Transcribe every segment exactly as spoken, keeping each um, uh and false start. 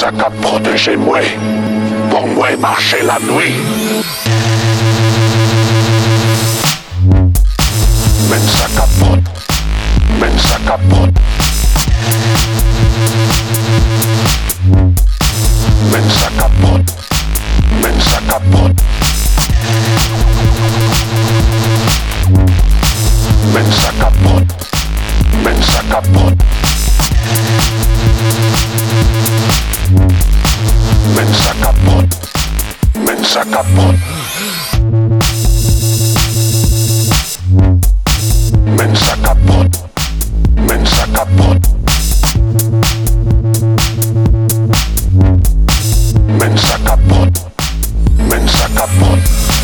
ça qu'a protégé moi. Pour moi marcher la nuit. Men ça capote. Men ça capote. Men ça capote. Men ça capote. Men ça capote. Men ça capote. Men ça capote. Men ça capote. Men ça capote. Men ça capote. Men ça capote. Men ça capote.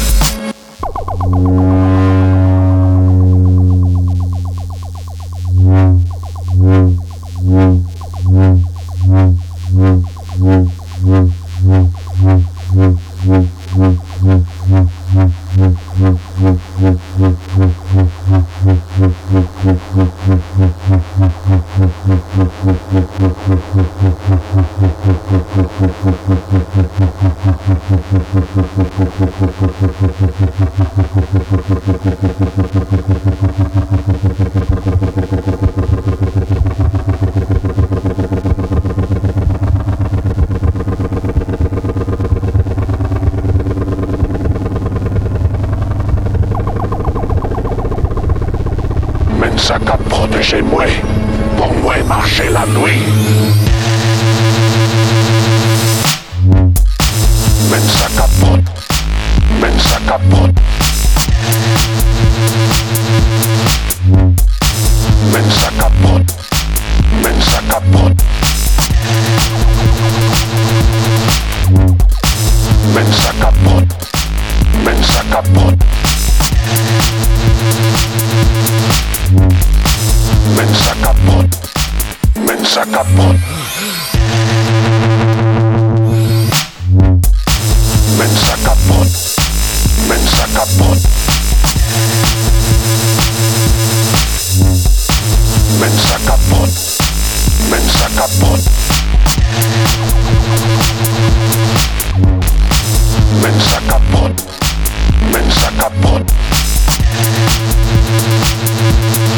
Ça qu'a protégé moi, pour moi marcher la nuit. Men ça capote, men ça capote. Men ça capote, men ça capote. Men ça capote, men ça capote. Men ça capote, men ça capote. Men ça capote, men ça capote. Men ça capote, men ça capote. Men ça capote, men ça capote.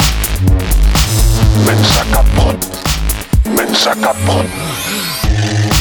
Men ça capote, men ça capote.